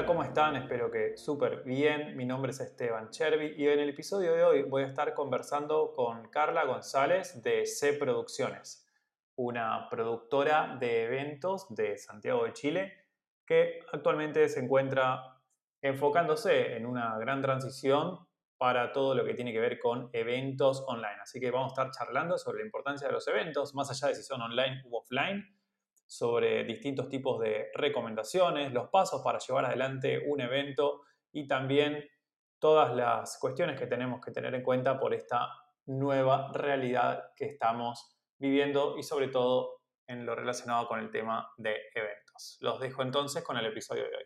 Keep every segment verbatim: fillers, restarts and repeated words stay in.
Hola, ¿cómo están? Espero que súper bien. Mi nombre es Esteban Chervi y en el episodio de hoy voy a estar conversando con Carla González de C Producciones, una productora de eventos de Santiago de Chile que actualmente se encuentra enfocándose en una gran transición para todo lo que tiene que ver con eventos online. Así que vamos a estar charlando sobre la importancia de los eventos, más allá de si son online u offline, sobre distintos tipos de recomendaciones, los pasos para llevar adelante un evento y también todas las cuestiones que tenemos que tener en cuenta por esta nueva realidad que estamos viviendo y sobre todo en lo relacionado con el tema de eventos. Los dejo entonces con el episodio de hoy.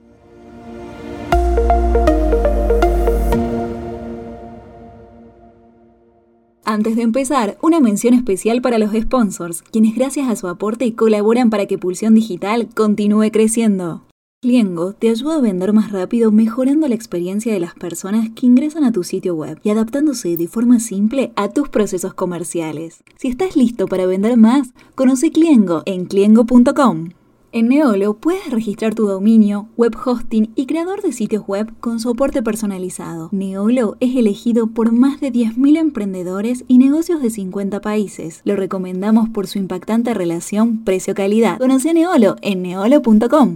Antes de empezar, una mención especial para los sponsors, quienes gracias a su aporte colaboran para que Pulsión Digital continúe creciendo. Cliengo te ayuda a vender más rápido mejorando la experiencia de las personas que ingresan a tu sitio web y adaptándose de forma simple a tus procesos comerciales. Si estás listo para vender más, conoce Cliengo en cliengo punto com. En Neolo puedes registrar tu dominio, web hosting y creador de sitios web con soporte personalizado. Neolo es elegido por más de diez mil emprendedores y negocios de cincuenta países. Lo recomendamos por su impactante relación precio-calidad. Conoce a Neolo en neolo punto com.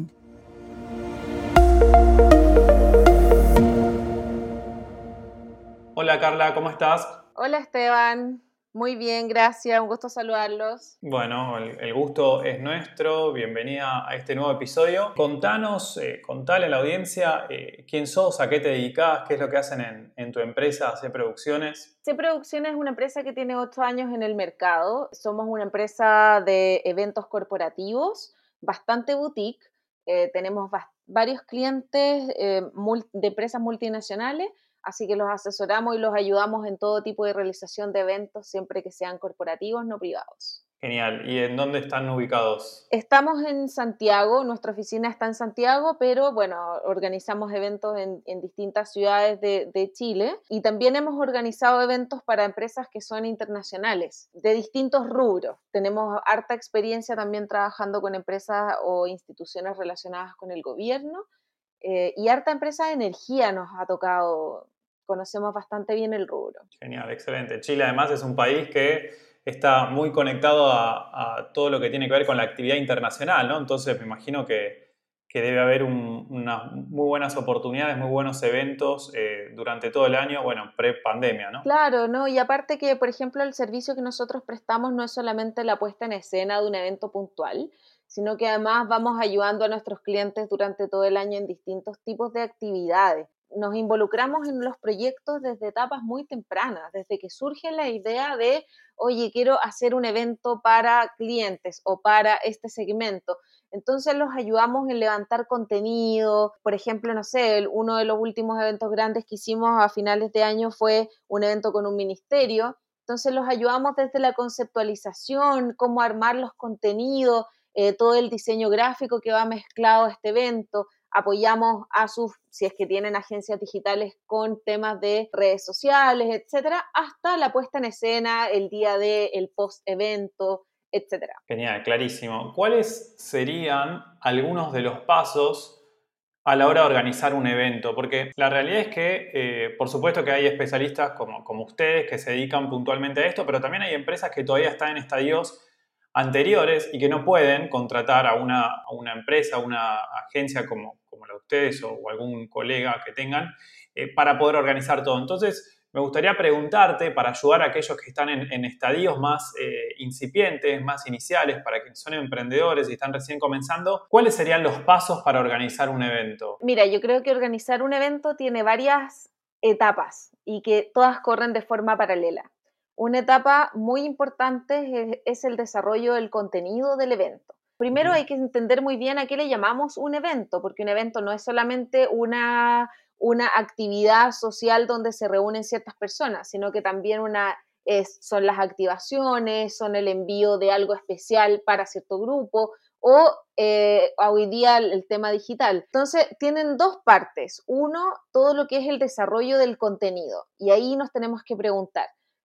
Hola Carla, ¿cómo estás? Hola Esteban, muy bien, gracias, un gusto saludarlos. Bueno, el, el gusto es nuestro, bienvenida a este nuevo episodio. Contanos, eh, contale a la audiencia eh, quién sos, a qué te dedicás, qué es lo que hacen en, en tu empresa, C Producciones. C Producciones es una empresa que tiene ocho años en el mercado, somos una empresa de eventos corporativos, bastante boutique, eh, tenemos varios clientes eh, de empresas multinacionales, así que los asesoramos y los ayudamos en todo tipo de realización de eventos, siempre que sean corporativos, no privados. Genial. ¿Y en dónde están ubicados? Estamos en Santiago, nuestra oficina está en Santiago, pero bueno, organizamos eventos en, en distintas ciudades de, de Chile y también hemos organizado eventos para empresas que son internacionales, de distintos rubros. Tenemos harta experiencia también trabajando con empresas o instituciones relacionadas con el gobierno eh, y harta empresa de energía nos ha tocado. Conocemos bastante bien el rubro. Genial, excelente. Chile además es un país que está muy conectado a, a todo lo que tiene que ver con la actividad internacional, ¿no? Entonces me imagino que, que debe haber un, unas muy buenas oportunidades, muy buenos eventos eh, durante todo el año, bueno, pre-pandemia, ¿no? Claro, ¿no? Y aparte que, por ejemplo, el servicio que nosotros prestamos no es solamente la puesta en escena de un evento puntual, sino que además vamos ayudando a nuestros clientes durante todo el año en distintos tipos de actividades. Nos involucramos en los proyectos desde etapas muy tempranas, desde que surge la idea de, oye, quiero hacer un evento para clientes o para este segmento. Entonces los ayudamos en levantar contenido. Por ejemplo, no sé, uno de los últimos eventos grandes que hicimos a finales de año fue un evento con un ministerio. Entonces los ayudamos desde la conceptualización, cómo armar los contenidos, eh, todo el diseño gráfico que va mezclado a este evento. Apoyamos a sus, si es que tienen agencias digitales, con temas de redes sociales, etcétera, hasta la puesta en escena, el día de, el post-evento, etcétera. Genial, clarísimo. ¿Cuáles serían algunos de los pasos a la hora de organizar un evento? Porque la realidad es que, eh, por supuesto que hay especialistas como, como ustedes que se dedican puntualmente a esto, pero también hay empresas que todavía están en estadios anteriores y que no pueden contratar a una, a una empresa, a una agencia como, como la de ustedes o, o algún colega que tengan eh, para poder organizar todo. Entonces, me gustaría preguntarte, para ayudar a aquellos que están en, en estadios más eh, incipientes, más iniciales, para quienes son emprendedores y están recién comenzando, ¿cuáles serían los pasos para organizar un evento? Mira, yo creo que organizar un evento tiene varias etapas y que todas corren de forma paralela. Una etapa muy importante es, es el desarrollo del contenido del evento. Primero hay que entender muy bien a qué le llamamos un evento, porque un evento no es solamente una, una actividad social donde se reúnen ciertas personas, sino que también una, es, son las activaciones, son el envío de algo especial para cierto grupo, o eh, hoy día el tema digital. Entonces, tienen dos partes. Uno, todo lo que es el desarrollo del contenido. Y ahí nos tenemos que preguntar,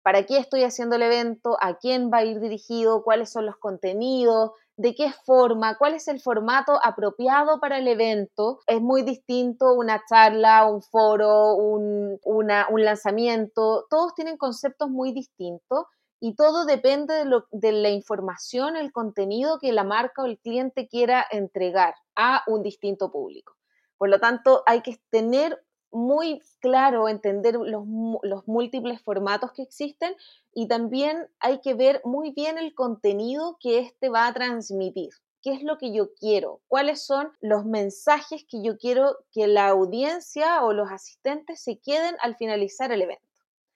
¿para qué estoy haciendo el evento? ¿A quién va a ir dirigido? ¿Cuáles son los contenidos? ¿De qué forma? ¿Cuál es el formato apropiado para el evento? Es muy distinto una charla, un foro, un, una, un lanzamiento. Todos tienen conceptos muy distintos y todo depende de, lo, de la información, el contenido que la marca o el cliente quiera entregar a un distinto público. Por lo tanto, hay que tener muy claro, entender los, los múltiples formatos que existen y también hay que ver muy bien el contenido que éste va a transmitir. ¿Qué es lo que yo quiero? ¿Cuáles son los mensajes que yo quiero que la audiencia o los asistentes se queden al finalizar el evento?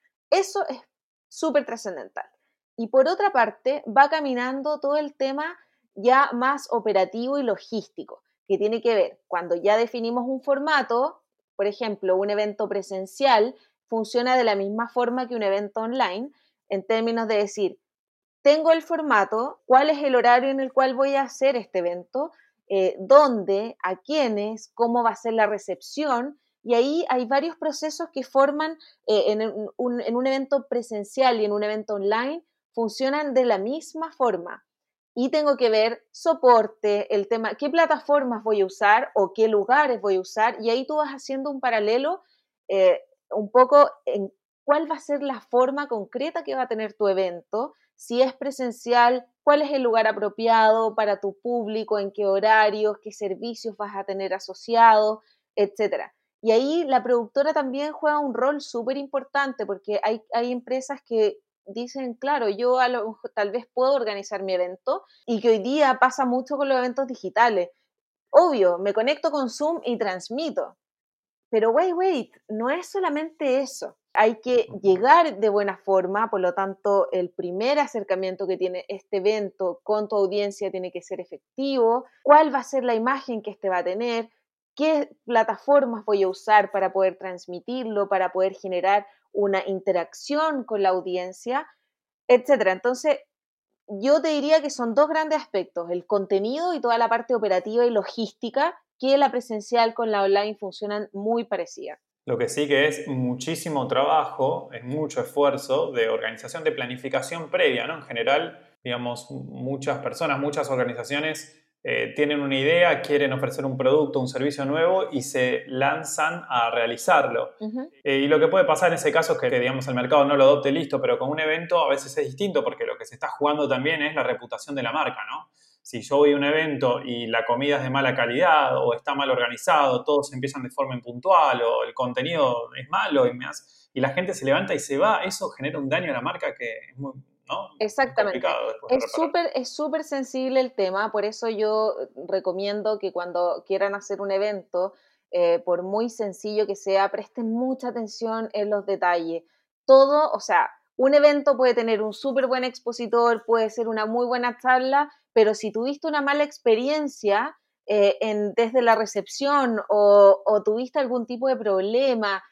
Eso es súper trascendental. Y por otra parte, va caminando todo el tema ya más operativo y logístico, que tiene que ver cuando ya definimos un formato. Por ejemplo, un evento presencial funciona de la misma forma que un evento online, en términos de decir, tengo el formato, cuál es el horario en el cual voy a hacer este evento, eh, dónde, a quiénes, cómo va a ser la recepción, y ahí hay varios procesos que forman eh, en, un, en un evento presencial y en un evento online, funcionan de la misma forma. Y tengo que ver soporte, el tema, qué plataformas voy a usar o qué lugares voy a usar, y ahí tú vas haciendo un paralelo eh, un poco en cuál va a ser la forma concreta que va a tener tu evento, si es presencial, cuál es el lugar apropiado para tu público, en qué horarios, qué servicios vas a tener asociados, etcétera. Y ahí la productora también juega un rol súper importante porque hay, hay empresas que dicen, claro, yo a lo, tal vez puedo organizar mi evento y que hoy día pasa mucho con los eventos digitales. Obvio, me conecto con Zoom y transmito, pero wait, wait, no es solamente eso. Hay que llegar de buena forma, por lo tanto, el primer acercamiento que tiene este evento con tu audiencia tiene que ser efectivo. ¿Cuál va a ser la imagen que este va a tener? ¿Qué plataformas voy a usar para poder transmitirlo, para poder generar una interacción con la audiencia, etcétera? Entonces, yo te diría que son dos grandes aspectos, el contenido y toda la parte operativa y logística, que la presencial con la online funcionan muy parecidas. Lo que sí que es muchísimo trabajo, es mucho esfuerzo de organización, de planificación previa, ¿no? En general, digamos, muchas personas, muchas organizaciones eh, tienen una idea, quieren ofrecer un producto, un servicio nuevo y se lanzan a realizarlo. Uh-huh. Eh, y lo que puede pasar en ese caso es que, digamos, el mercado no lo adopte listo, pero con un evento a veces es distinto porque lo que se está jugando también es la reputación de la marca, ¿no? Si yo voy a un evento y la comida es de mala calidad o está mal organizado, todos empiezan de forma impuntual o el contenido es malo y, me hace, y la gente se levanta y se va, eso genera un daño a la marca que es muy, ¿no? muy Exactamente. complicado después de Es reparar. súper es súper sensible el tema, por eso yo recomiendo que cuando quieran hacer un evento, eh, por muy sencillo que sea, presten mucha atención en los detalles. Todo, o sea, un evento puede tener un súper buen expositor, puede ser una muy buena charla, pero si tuviste una mala experiencia eh, en, desde la recepción o, o tuviste algún tipo de problema,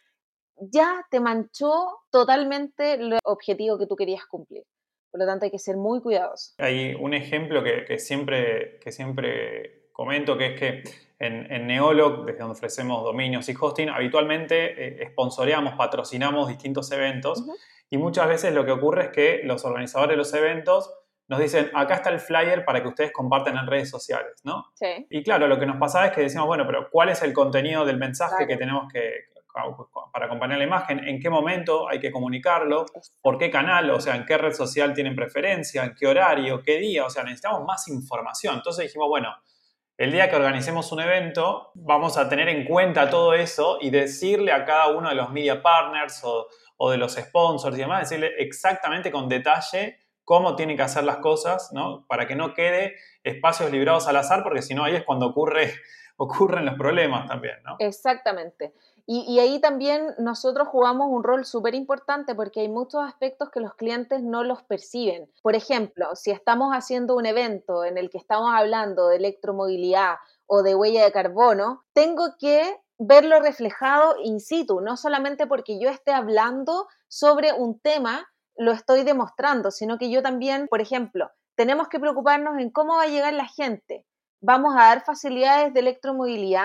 ya te manchó totalmente el objetivo que tú querías cumplir. Por lo tanto, hay que ser muy cuidadosos. Hay un ejemplo que, que siempre, que siempre comento, que es que en, en Neolog, desde donde ofrecemos dominios y hosting, habitualmente eh, sponsoreamos, patrocinamos distintos eventos Uh-huh. y muchas veces lo que ocurre es que los organizadores de los eventos nos dicen, acá está el flyer para que ustedes compartan en redes sociales, ¿no? Sí. Y claro, lo que nos pasaba es que decíamos, bueno, pero ¿cuál es el contenido del mensaje Claro. que tenemos que, para acompañar la imagen? ¿En qué momento hay que comunicarlo? ¿Por qué canal? O sea, ¿en qué red social tienen preferencia? ¿En qué horario? ¿Qué día? O sea, necesitamos más información. Entonces dijimos, bueno, el día que organicemos un evento, vamos a tener en cuenta todo eso y decirle a cada uno de los media partners o, o de los sponsors y demás, decirle exactamente con detalle cómo tienen que hacer las cosas, ¿no? Para que no quede espacios librados al azar, porque si no, ahí es cuando ocurre, ocurren los problemas también, ¿no? Exactamente. Y, y ahí también nosotros jugamos un rol súper importante porque hay muchos aspectos que los clientes no los perciben. Por ejemplo, si estamos haciendo un evento en el que estamos hablando de electromovilidad o de huella de carbono, tengo que verlo reflejado in situ, no solamente porque yo esté hablando sobre un tema, lo estoy demostrando, sino que yo también, por ejemplo, tenemos que preocuparnos en cómo va a llegar la gente. Vamos a dar facilidades de electromovilidad,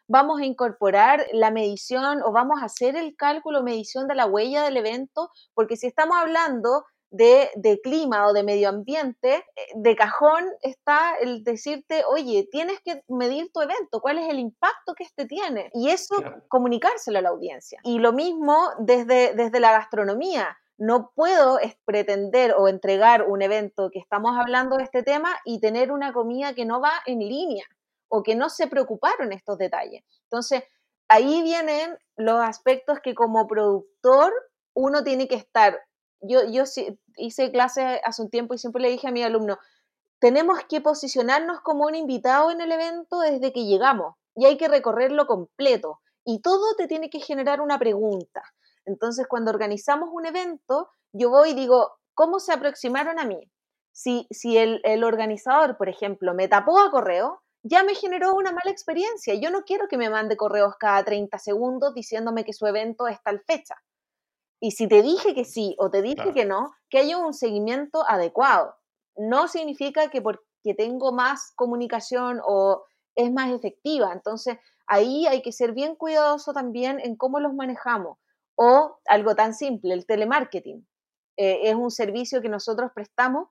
vamos a incorporar la medición o vamos a hacer el cálculo, medición de la huella del evento, porque si estamos hablando de, de clima o de medio ambiente, de cajón está el decirte, oye, tienes que medir tu evento, cuál es el impacto que este tiene, y eso claro. Comunicárselo a la audiencia. Y lo mismo desde, desde la gastronomía. No puedo pretender o entregar un evento que estamos hablando de este tema y tener una comida que no va en línea o que no se preocuparon estos detalles. Entonces, ahí vienen los aspectos que como productor uno tiene que estar. Yo, yo hice clase hace un tiempo y siempre le dije a mi alumno, tenemos que posicionarnos como un invitado en el evento desde que llegamos y hay que recorrerlo completo y todo te tiene que generar una pregunta. Entonces, cuando organizamos un evento, yo voy y digo, ¿cómo se aproximaron a mí? Si, si el, el organizador, por ejemplo, me tapó a correo, ya me generó una mala experiencia. Yo no quiero que me mande correos cada treinta segundos diciéndome que su evento es tal fecha. Y si te dije que sí o te dije claro. que no, que haya un seguimiento adecuado. No significa que porque tengo más comunicación o es más efectiva. Entonces, ahí hay que ser bien cuidadoso también en cómo los manejamos. O algo tan simple, el telemarketing. Eh, es un servicio que nosotros prestamos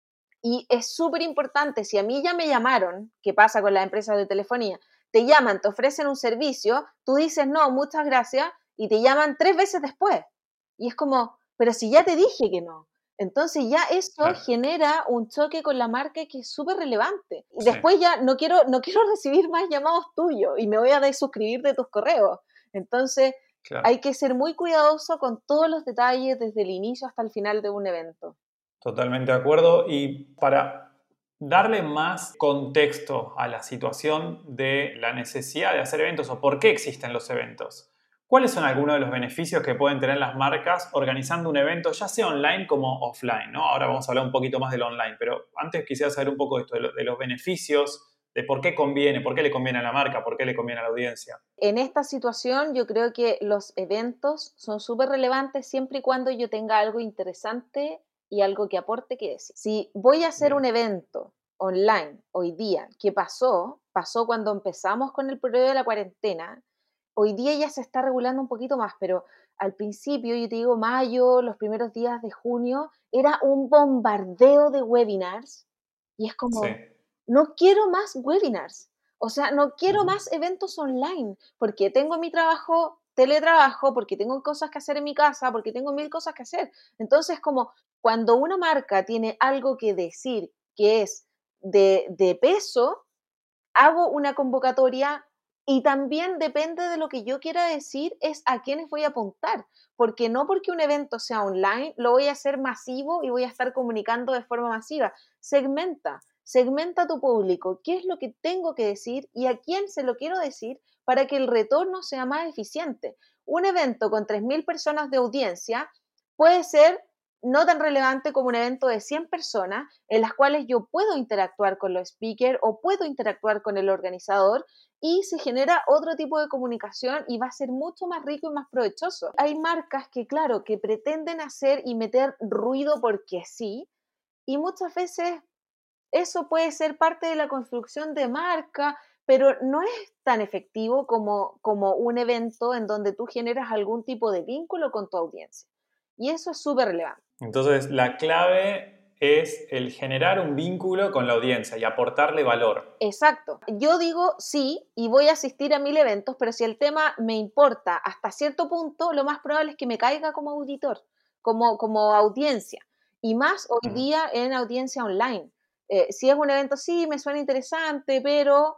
y es súper importante. Si a mí ya me llamaron, ¿qué pasa con las empresas de telefonía? Te llaman, te ofrecen un servicio, tú dices no, muchas gracias, y te llaman tres veces después. Y es como, pero si ya te dije que no. Entonces ya eso claro. genera un choque con la marca que es súper relevante. Y sí. después ya no quiero, no quiero recibir más llamados tuyos y me voy a desuscribir de tus correos. Entonces claro. hay que ser muy cuidadoso con todos los detalles desde el inicio hasta el final de un evento. Totalmente de acuerdo. Y para darle más contexto a la situación de la necesidad de hacer eventos o por qué existen los eventos, ¿cuáles son algunos de los beneficios que pueden tener las marcas organizando un evento, ya sea online como offline, ¿no? Ahora vamos a hablar un poquito más del online, pero antes quisiera saber un poco de esto, de los beneficios, de por qué conviene, por qué le conviene a la marca, por qué le conviene a la audiencia. En esta situación yo creo que los eventos son súper relevantes siempre y cuando yo tenga algo interesante y algo que aporte que decir. Si voy a hacer Bien. un evento online hoy día, ¿qué pasó? Pasó cuando empezamos con el periodo de la cuarentena. Hoy día ya se está regulando un poquito más, pero al principio, yo te digo, mayo, los primeros días de junio, era un bombardeo de webinars y es como, sí. no quiero más webinars, o sea, no quiero uh-huh. más eventos online, porque tengo mi trabajo, teletrabajo, porque tengo cosas que hacer en mi casa, porque tengo mil cosas que hacer. Entonces, como cuando una marca tiene algo que decir que es de, de peso, hago una convocatoria. Y también depende de lo que yo quiera decir, es a quiénes voy a apuntar, porque no porque un evento sea online, lo voy a hacer masivo y voy a estar comunicando de forma masiva. Segmenta, segmenta tu público, qué es lo que tengo que decir y a quién se lo quiero decir para que el retorno sea más eficiente. Un evento con tres mil personas de audiencia puede ser no tan relevante como un evento de cien personas en las cuales yo puedo interactuar con los speakers o puedo interactuar con el organizador y se genera otro tipo de comunicación y va a ser mucho más rico y más provechoso. Hay marcas que, claro, que pretenden hacer y meter ruido porque sí, y muchas veces eso puede ser parte de la construcción de marca, pero no es tan efectivo como, como un evento en donde tú generas algún tipo de vínculo con tu audiencia. Y eso es súper relevante. Entonces, la clave es el generar un vínculo con la audiencia y aportarle valor. Exacto. Yo digo sí y voy a asistir a mil eventos, pero si el tema me importa hasta cierto punto, lo más probable es que me caiga como auditor, como, como audiencia. Y más hoy uh-huh. día en audiencia online. Eh, si es un evento, sí, me suena interesante, pero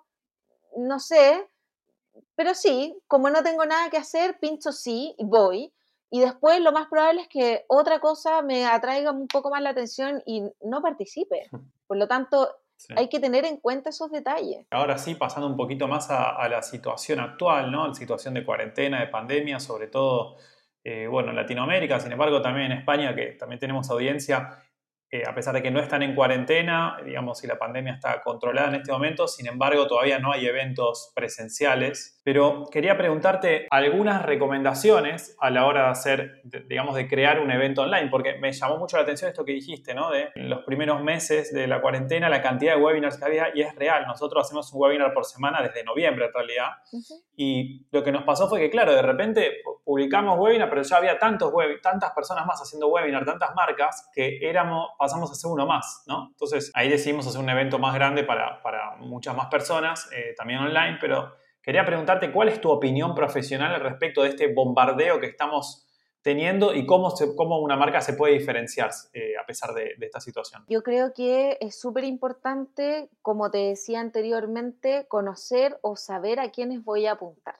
no sé. Pero sí, como no tengo nada que hacer, pincho sí y voy. Y después lo más probable es que otra cosa me atraiga un poco más la atención y no participe. Por lo tanto, sí. hay que tener en cuenta esos detalles. Ahora sí, pasando un poquito más a, a la situación actual, ¿no? La situación de cuarentena, de pandemia, sobre todo, eh, bueno, en Latinoamérica, sin embargo, también en España, que también tenemos audiencia. eh, a pesar de que no están en cuarentena, digamos, si la pandemia está controlada en este momento, sin embargo, todavía no hay eventos presenciales. Pero quería preguntarte algunas recomendaciones a la hora de hacer, de, digamos, de crear un evento online, porque me llamó mucho la atención esto que dijiste, ¿no? De en los primeros meses de la cuarentena, la cantidad de webinars que había, y es real. Nosotros hacemos un webinar por semana desde noviembre, en realidad. Uh-huh. Y lo que nos pasó fue que, claro, de repente publicamos webinar, pero ya había tantos web, tantas personas más haciendo webinar, tantas marcas, que éramos, pasamos a hacer uno más, ¿no? Entonces, ahí decidimos hacer un evento más grande para, para muchas más personas, eh, también online, pero quería preguntarte cuál es tu opinión profesional al respecto de este bombardeo que estamos teniendo y cómo, se, cómo una marca se puede diferenciar eh, a pesar de, de esta situación. Yo creo que es súper importante, como te decía anteriormente, conocer o saber a quiénes voy a apuntar.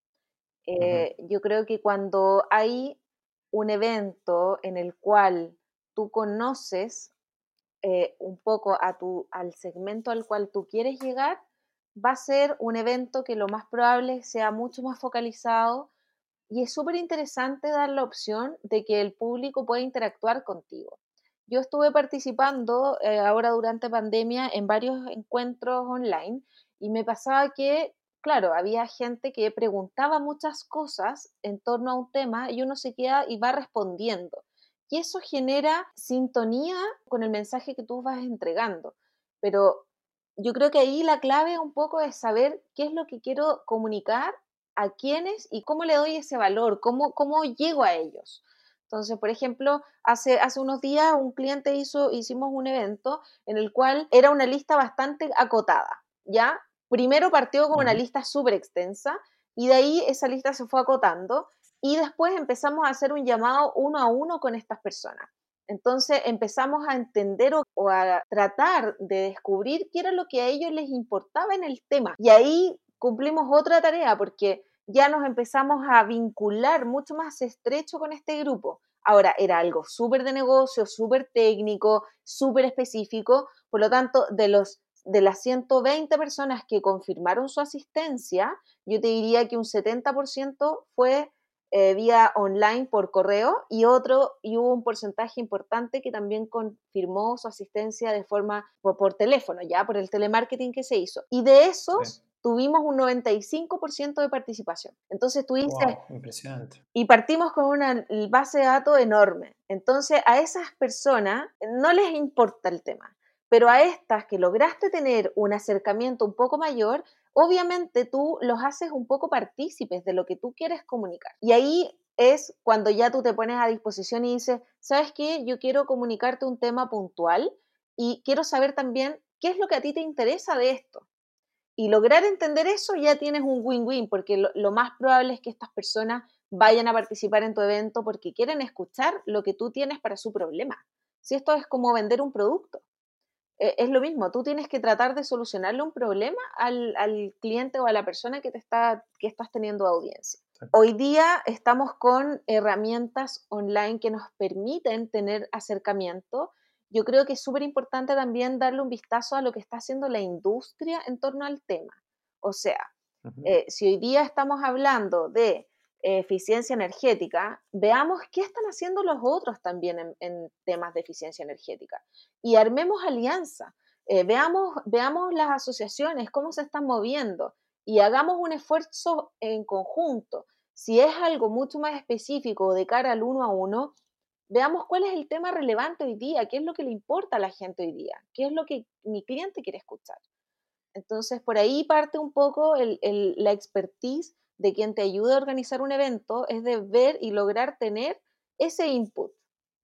Eh, uh-huh. Yo creo que cuando hay un evento en el cual tú conoces eh, un poco a tu, al segmento al cual tú quieres llegar, va a ser un evento que lo más probable sea mucho más focalizado, y es súper interesante dar la opción de que el público pueda interactuar contigo. Yo estuve participando eh, ahora durante pandemia en varios encuentros online, y me pasaba que, claro, había gente que preguntaba muchas cosas en torno a un tema y uno se queda y va respondiendo. Y eso genera sintonía con el mensaje que tú vas entregando. Pero yo creo que ahí la clave un poco es saber qué es lo que quiero comunicar, a quiénes y cómo le doy ese valor, cómo, cómo llego a ellos. Entonces, por ejemplo, hace, hace unos días un cliente hizo, hicimos un evento en el cual era una lista bastante acotada, ¿ya? Primero partió con una lista súper extensa y de ahí esa lista se fue acotando y después empezamos a hacer un llamado uno a uno con estas personas. Entonces empezamos a entender o, o a tratar de descubrir qué era lo que a ellos les importaba en el tema. Y ahí cumplimos otra tarea porque ya nos empezamos a vincular mucho más estrecho con este grupo. Ahora, era algo súper de negocio, súper técnico, súper específico, por lo tanto, de, los, de las ciento veinte personas que confirmaron su asistencia, yo te diría que un setenta por ciento fue eh, vía online por correo y otro, y hubo un porcentaje importante que también confirmó su asistencia de forma, por, por teléfono, ya, por el telemarketing que se hizo. Y de esos... Sí. Tuvimos un noventa y cinco por ciento de participación. Entonces tú dices... Wow, impresionante. Y partimos con una base de datos enorme. Entonces a esas personas no les importa el tema, pero a estas que lograste tener un acercamiento un poco mayor, obviamente tú los haces un poco partícipes de lo que tú quieres comunicar. Y ahí es cuando ya tú te pones a disposición y dices, ¿sabes qué? Yo quiero comunicarte un tema puntual y quiero saber también qué es lo que a ti te interesa de esto. Y lograr entender eso, ya tienes un win-win, porque lo, lo más probable es que estas personas vayan a participar en tu evento porque quieren escuchar lo que tú tienes para su problema. Si esto es como vender un producto, eh, es lo mismo, tú tienes que tratar de solucionarle un problema al, al cliente o a la persona que, te está, que estás teniendo audiencia. Sí. Hoy día estamos con herramientas online que nos permiten tener acercamiento. Yo creo que es súper importante también darle un vistazo a lo que está haciendo la industria en torno al tema. O sea, uh-huh. eh, si hoy día estamos hablando de eh, eficiencia energética, veamos qué están haciendo los otros también en, en temas de eficiencia energética. Y armemos alianza, eh, veamos, veamos las asociaciones, cómo se están moviendo y hagamos un esfuerzo en conjunto. Si es algo mucho más específico de cara al uno a uno, veamos cuál es el tema relevante hoy día, qué es lo que le importa a la gente hoy día, qué es lo que mi cliente quiere escuchar. Entonces, por ahí parte un poco el, el, la expertise de quien te ayuda a organizar un evento, es de ver y lograr tener ese input.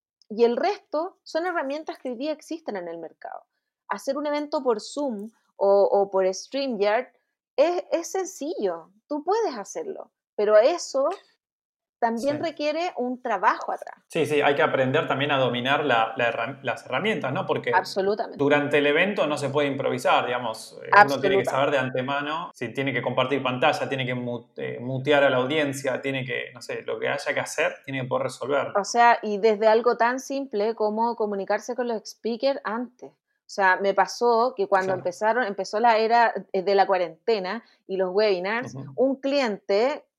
Y el resto son herramientas que hoy día existen en el mercado. Hacer un evento por Zoom o, o por StreamYard es, es sencillo, tú puedes hacerlo, pero eso... también sí. requiere un trabajo atrás. Sí, sí, hay que aprender también a dominar la, la, las herramientas, ¿no? Porque durante el evento no se puede improvisar, digamos. Uno tiene que saber de antemano si tiene que compartir pantalla, tiene que mute, mutear a la audiencia, tiene que, no sé, lo que haya que hacer, tiene que poder resolverlo. O sea, y desde algo tan simple como comunicarse con los speakers antes. O sea, me pasó que cuando claro. empezaron, empezó la era de la cuarentena y los webinars, uh-huh. un cliente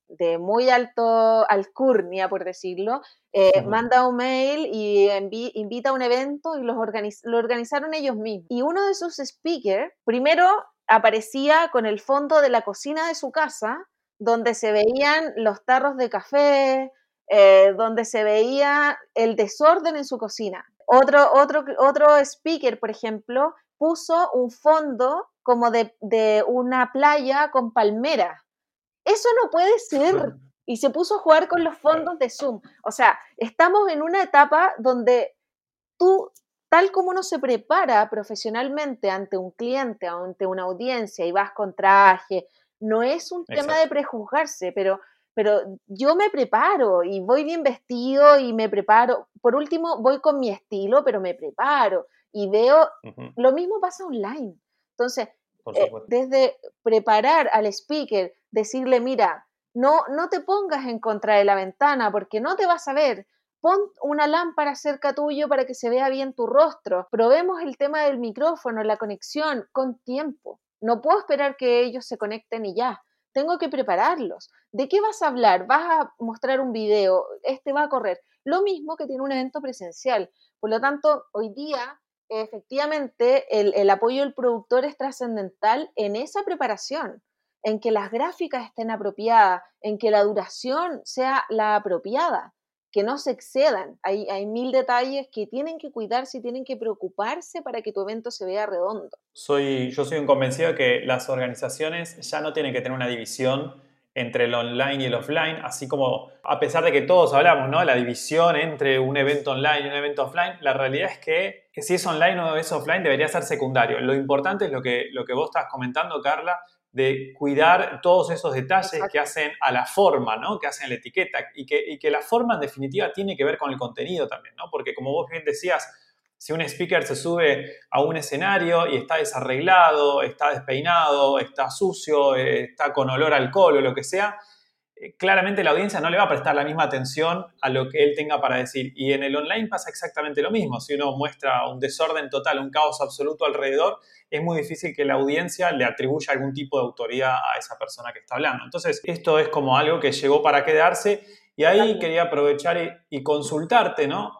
de muy alto alcurnia, por decirlo, eh, uh-huh. manda un mail y envi- invita a un evento y los organiz- lo organizaron ellos mismos. Y uno de sus speakers, primero aparecía con el fondo de la cocina de su casa, donde se veían los tarros de café, eh, donde se veía el desorden en su cocina. Otro, otro, otro speaker, por ejemplo, puso un fondo como de, de una playa con palmera. Eso no puede ser. Y se puso a jugar con los fondos de Zoom. O sea, estamos en una etapa donde tú, tal como uno se prepara profesionalmente ante un cliente, ante una audiencia y vas con traje, no es un Exacto. tema de prejuzgarse, pero, pero yo me preparo y voy bien vestido y me preparo. Por último, voy con mi estilo, pero me preparo y veo, uh-huh. lo mismo pasa online. Entonces, eh, desde preparar al speaker, decirle, mira, no, no te pongas en contra de la ventana porque no te vas a ver. Pon una lámpara cerca tuyo para que se vea bien tu rostro. Probemos el tema del micrófono, la conexión, con tiempo. No puedo esperar que ellos se conecten y ya. Tengo que prepararlos. ¿De qué vas a hablar? ¿Vas a mostrar un video? Este va a correr. Lo mismo que tiene un evento presencial. Por lo tanto, hoy día, efectivamente, el, el apoyo del productor es trascendental en esa preparación, en que las gráficas estén apropiadas, en que la duración sea la apropiada, que no se excedan. Hay, hay mil detalles que tienen que cuidarse y tienen que preocuparse para que tu evento se vea redondo. Soy, yo soy un convencido de que las organizaciones ya no tienen que tener una división entre el online y el offline, así como, a pesar de que todos hablamos, ¿no? La división entre un evento online y un evento offline, la realidad es que, que si es online o es offline debería ser secundario. Lo importante es lo que, lo que vos estás comentando, Carla, de cuidar todos esos detalles Exacto. que hacen a la forma, ¿no? Que hacen la etiqueta y que, y que la forma en definitiva tiene que ver con el contenido también, ¿no? Porque como vos bien decías, si un speaker se sube a un escenario y está desarreglado, está despeinado, está sucio, está con olor a alcohol o lo que sea, claramente la audiencia no le va a prestar la misma atención a lo que él tenga para decir. Y en el online pasa exactamente lo mismo. Si uno muestra un desorden total, un caos absoluto alrededor, es muy difícil que la audiencia le atribuya algún tipo de autoridad a esa persona que está hablando. Entonces, esto es como algo que llegó para quedarse. Y ahí quería aprovechar y, y consultarte, ¿no?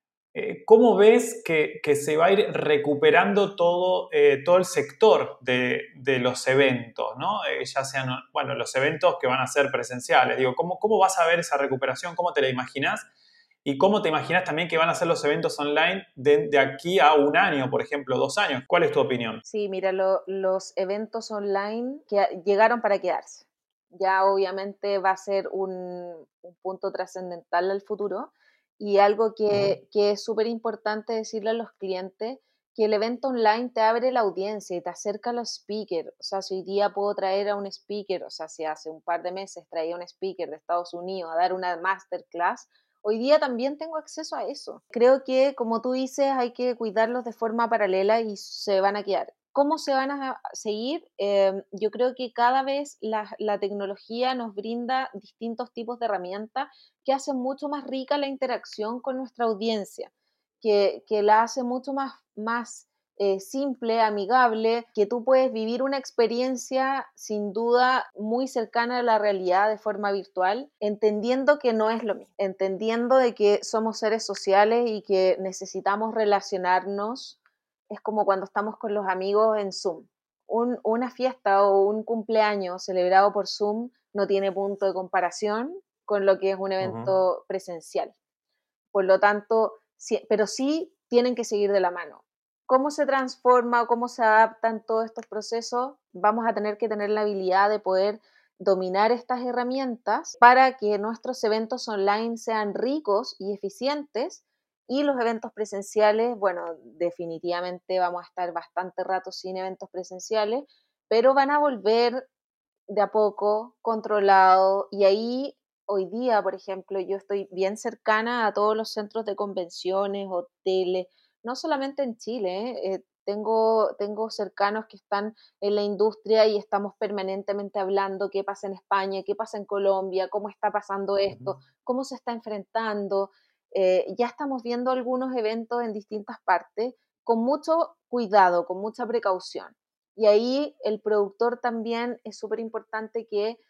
¿Cómo ves que, que se va a ir recuperando todo, eh, todo el sector de, de los eventos, ¿no? Eh, ya sean, bueno, los eventos que van a ser presenciales. Digo, ¿cómo, ¿cómo vas a ver esa recuperación? ¿Cómo te la imaginas? ¿Y cómo te imaginas también que van a ser los eventos online de, de aquí a un año, por ejemplo, dos años? ¿Cuál es tu opinión? Sí, mira, lo, los eventos online que llegaron para quedarse. Ya obviamente va a ser un, un punto trascendental al futuro. Y algo que, que es súper importante decirle a los clientes, que el evento online te abre la audiencia y te acerca a los speakers. O sea, si hoy día puedo traer a un speaker, o sea, si hace un par de meses traía un speaker de Estados Unidos a dar una masterclass, hoy día también tengo acceso a eso. Creo que, como tú dices, hay que cuidarlos de forma paralela y se van a quedar. ¿Cómo se van a seguir? Eh, yo creo que cada vez la, la tecnología nos brinda distintos tipos de herramientas que hacen mucho más rica la interacción con nuestra audiencia, que, que la hace mucho más, más eh, simple, amigable, que tú puedes vivir una experiencia sin duda muy cercana a la realidad de forma virtual, entendiendo que no es lo mismo, entendiendo de que somos seres sociales y que necesitamos relacionarnos. Es como cuando estamos con los amigos en Zoom. Un, una fiesta o un cumpleaños celebrado por Zoom no tiene punto de comparación con lo que es un evento uh-huh. presencial. Por lo tanto, sí, pero sí tienen que seguir de la mano. ¿Cómo se transforma o cómo se adaptan todos estos procesos? Vamos a tener que tener la habilidad de poder dominar estas herramientas para que nuestros eventos online sean ricos y eficientes. Y los eventos presenciales, bueno, definitivamente vamos a estar bastante rato sin eventos presenciales, pero van a volver de a poco, controlado, y ahí hoy día, por ejemplo, yo estoy bien cercana a todos los centros de convenciones, hoteles, no solamente en Chile, ¿eh? Eh, tengo, tengo cercanos que están en la industria y estamos permanentemente hablando qué pasa en España, qué pasa en Colombia, cómo está pasando esto, cómo se está enfrentando. Eh, ya estamos viendo algunos eventos en distintas partes con mucho cuidado, con mucha precaución. Y ahí el productor también es súper importante que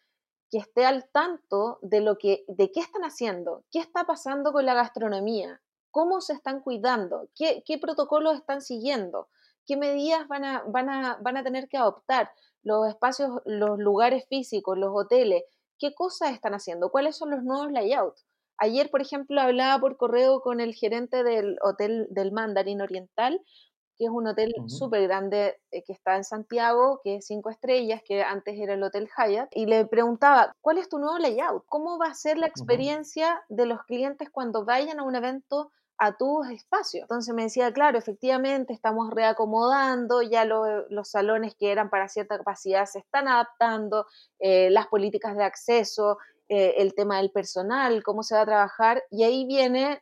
que esté al tanto de lo que, de qué están haciendo, qué está pasando con la gastronomía, cómo se están cuidando, qué, qué protocolos están siguiendo, qué medidas van a, van a, van a tener que adoptar, los espacios, los lugares físicos, los hoteles, qué cosas están haciendo, cuáles son los nuevos layouts. Ayer, por ejemplo, hablaba por correo con el gerente del hotel del Mandarín Oriental, que es un hotel Ujú. súper grande eh, que está en Santiago, que es cinco estrellas, que antes era el Hotel Hyatt, y le preguntaba, ¿cuál es tu nuevo layout? ¿Cómo va a ser la Ujú. experiencia de los clientes cuando vayan a un evento a tus espacios? Entonces me decía, claro, efectivamente estamos reacomodando, ya lo- los salones que eran para cierta capacidad se están adaptando, eh, las políticas de acceso, eh, el tema del personal, cómo se va a trabajar, y ahí viene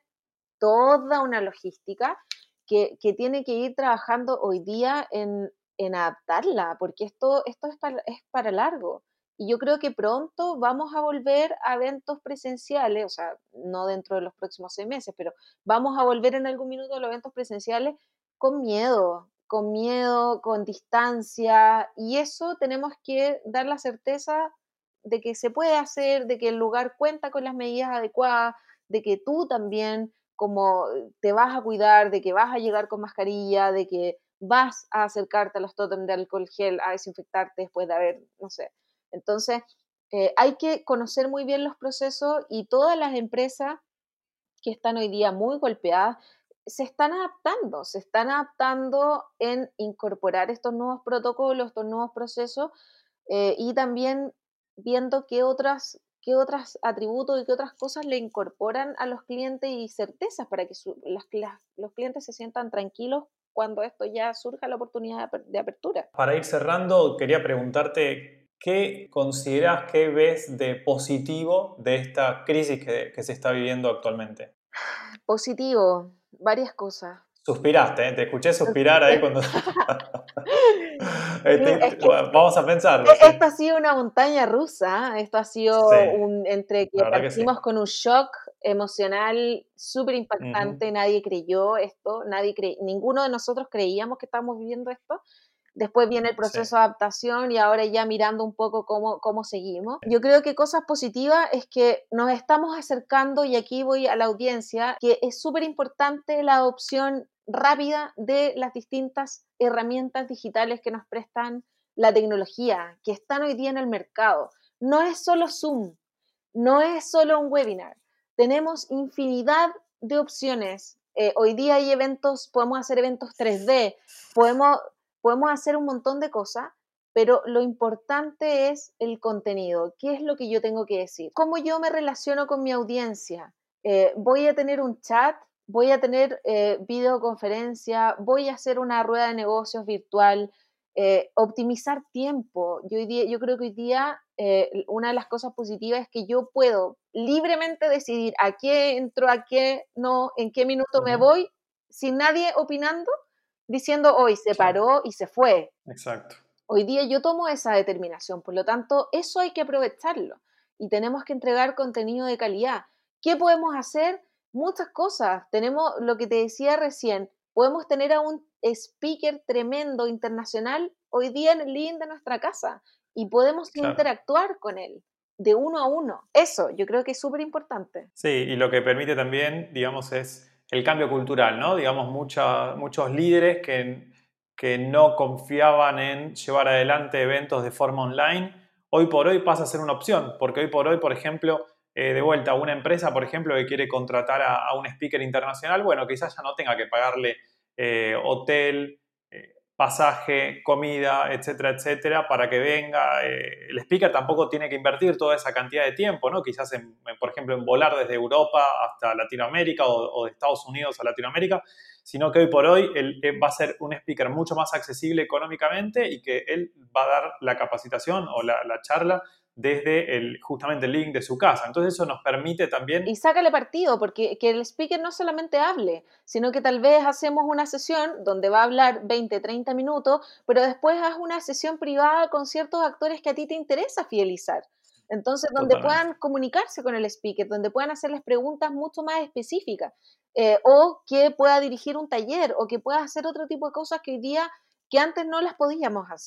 toda una logística que, que tiene que ir trabajando hoy día en, en adaptarla, porque esto, esto es, para, es para largo. Y yo creo que pronto vamos a volver a eventos presenciales, o sea, no dentro de los próximos seis meses, pero vamos a volver en algún minuto a los eventos presenciales con miedo, con miedo, con distancia, y eso tenemos que dar la certeza de que se puede hacer, de que el lugar cuenta con las medidas adecuadas, de que tú también como te vas a cuidar, de que vas a llegar con mascarilla, de que vas a acercarte a los tótems de alcohol gel a desinfectarte después de haber, no sé. Entonces, eh, hay que conocer muy bien los procesos y todas las empresas que están hoy día muy golpeadas se están adaptando, se están adaptando en incorporar estos nuevos protocolos, estos nuevos procesos eh, y también viendo qué otras, qué otros atributos y qué otras cosas le incorporan a los clientes y certezas para que su, las, las, los clientes se sientan tranquilos cuando esto ya surja la oportunidad de, de apertura. Para ir cerrando, quería preguntarte, ¿qué consideras que ves de positivo de esta crisis que, que se está viviendo actualmente? Positivo, varias cosas. Suspiraste, ¿eh? Te escuché suspirar ahí cuando... Eh, Sí, te- es te- que Vamos a pensarlo, E- sí. Esto ha sido una montaña rusa, esto ha Sí, sido un, entre que la verdad que sí. partimos con un shock emocional súper Ujú. impactante, nadie creyó esto, nadie cre- ninguno de nosotros creíamos que estábamos viviendo esto. Después viene el Sí. proceso de adaptación y ahora ya mirando un poco cómo, cómo seguimos. Yo creo que cosas positivas es que nos estamos acercando, y aquí voy a la audiencia, que es súper importante la adopción rápida de las distintas herramientas digitales que nos prestan la tecnología, que están hoy día en el mercado. No es solo Zoom, no es solo un webinar. Tenemos infinidad de opciones. Eh, hoy día hay eventos, podemos hacer eventos tres D, podemos, podemos hacer un montón de cosas, pero lo importante es el contenido. ¿Qué es lo que yo tengo que decir? ¿Cómo yo me relaciono con mi audiencia? Eh, ¿Voy a tener un chat? ¿Voy a tener eh, videoconferencia? ¿Voy a hacer una rueda de negocios virtual? Eh, optimizar tiempo. Yo, hoy día, yo creo que hoy día eh, una de las cosas positivas es que yo puedo libremente decidir a qué entro, a qué no, en qué minuto me Ujú. voy, sin nadie opinando, diciendo hoy se Claro, paró y se fue. exacto. Hoy día yo tomo esa determinación, por lo tanto, eso hay que aprovecharlo y tenemos que entregar contenido de calidad. ¿Qué podemos hacer? Muchas cosas. Tenemos lo que te decía recién, podemos tener a un speaker tremendo internacional hoy día en el living de nuestra casa y podemos Claro. interactuar con él de uno a uno. Eso yo creo que es súper importante. Sí, y lo que permite también, digamos, es el cambio cultural, ¿no? Digamos, mucha- muchos líderes que, que no confiaban en llevar adelante eventos de forma online, hoy por hoy pasa a ser una opción, porque hoy por hoy, por ejemplo, eh, de vuelta, una empresa, por ejemplo, que quiere contratar a, a un speaker internacional, bueno, quizás ya no tenga que pagarle eh, hotel, eh, pasaje, comida, etcétera, etcétera, para que venga. Eh, el speaker tampoco tiene que invertir toda esa cantidad de tiempo, ¿no? Quizás, en, en, por ejemplo, en volar desde Europa hasta Latinoamérica o, o de Estados Unidos a Latinoamérica, sino que hoy por hoy él, él va a ser un speaker mucho más accesible económicamente y que él va a dar la capacitación o la, la charla desde el, justamente el link de su casa. Entonces eso nos permite también... Y sácale partido, porque que el speaker no solamente hable, sino que tal vez hacemos una sesión donde va a hablar veinte, treinta minutos, pero después haz una sesión privada con ciertos actores que a ti te interesa fidelizar. Entonces, donde Totalmente. puedan comunicarse con el speaker, donde puedan hacerles preguntas mucho más específicas, eh, o que pueda dirigir un taller, o que pueda hacer otro tipo de cosas que hoy día, que antes no las podíamos hacer.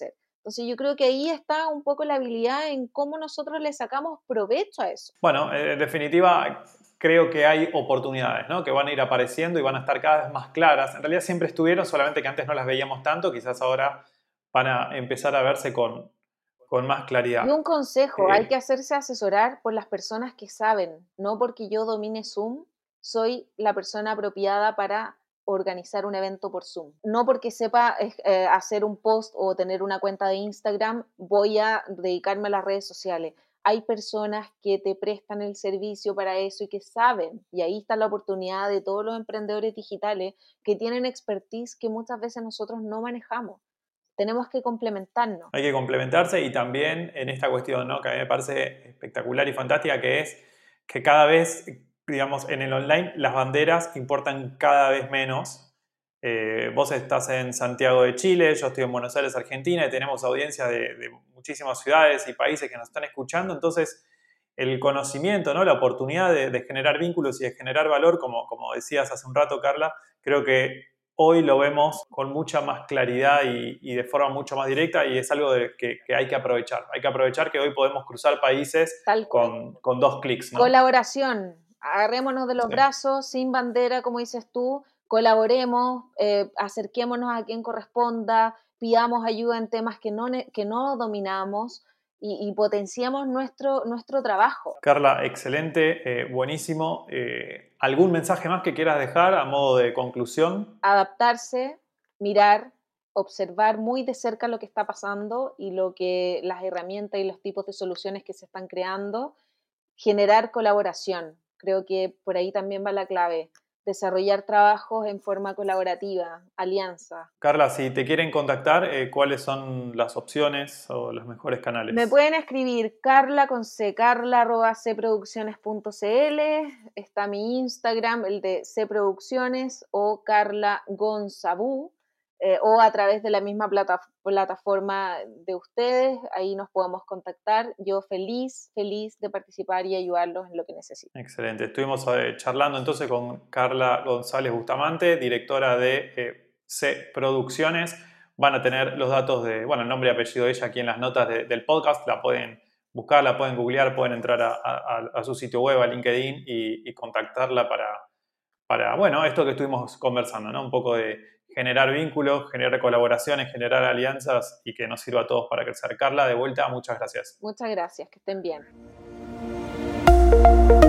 Entonces yo creo que ahí está un poco la habilidad en cómo nosotros le sacamos provecho a eso. Bueno, en definitiva, creo que hay oportunidades, ¿no? Que van a ir apareciendo y van a estar cada vez más claras. En realidad siempre estuvieron, solamente que antes no las veíamos tanto, quizás ahora van a empezar a verse con, con más claridad. Y un consejo, Eh, hay que hacerse asesorar por las personas que saben, no porque yo domine Zoom, soy la persona apropiada para organizar un evento por Zoom. No porque sepa eh, hacer un post o tener una cuenta de Instagram, voy a dedicarme a las redes sociales. Hay personas que te prestan el servicio para eso y que saben, y ahí está la oportunidad de todos los emprendedores digitales que tienen expertise que muchas veces nosotros no manejamos. Tenemos que complementarnos. Hay que complementarse y también en esta cuestión, ¿no? Que a mí me parece espectacular y fantástica, que es que cada vez, digamos, en el online las banderas importan cada vez menos. Eh, vos estás en Santiago de Chile, yo estoy en Buenos Aires, Argentina, y tenemos audiencia de, de muchísimas ciudades y países que nos están escuchando. Entonces, el conocimiento, ¿no? La oportunidad de, de generar vínculos y de generar valor, como, como decías hace un rato, Carla, creo que hoy lo vemos con mucha más claridad y, y de forma mucho más directa, y es algo de que, que hay que aprovechar. Hay que aprovechar que hoy podemos cruzar países con, con dos clics, ¿no? Colaboración. Agarrémonos de los Sí. brazos, sin bandera, como dices tú, colaboremos, eh, acerquémonos a quien corresponda, pidamos ayuda en temas que no, que no dominamos y, y potenciemos nuestro, nuestro trabajo. Carla, excelente, eh, buenísimo. Eh, ¿algún mensaje más que quieras dejar a modo de conclusión? Adaptarse, mirar, observar muy de cerca lo que está pasando y lo que las herramientas y los tipos de soluciones que se están creando, generar colaboración. Creo que por ahí también va la clave. Desarrollar trabajos en forma colaborativa, alianza. Carla, si te quieren contactar, eh, ¿cuáles son las opciones o los mejores canales? Me pueden escribir Carla con C, carla arroba cproducciones punto cl, está mi Instagram, el de cproducciones, o Carla Gonzabú, eh, o a través de la misma plata, plataforma de ustedes, ahí nos podemos contactar. Yo feliz, feliz de participar y ayudarlos en lo que necesiten. Excelente. Estuvimos eh, charlando entonces con Carla González Bustamante, directora de eh, C Producciones. Van a tener los datos de, bueno, el nombre y apellido de ella aquí en las notas de, del podcast. La pueden buscar, la pueden googlear, pueden entrar a, a, a su sitio web, a LinkedIn y, y contactarla para, para, bueno, esto que estuvimos conversando, ¿no? Un poco de generar vínculos, generar colaboraciones, generar alianzas y que nos sirva a todos para crecer. Carla, de vuelta, muchas gracias. Muchas gracias, que estén bien.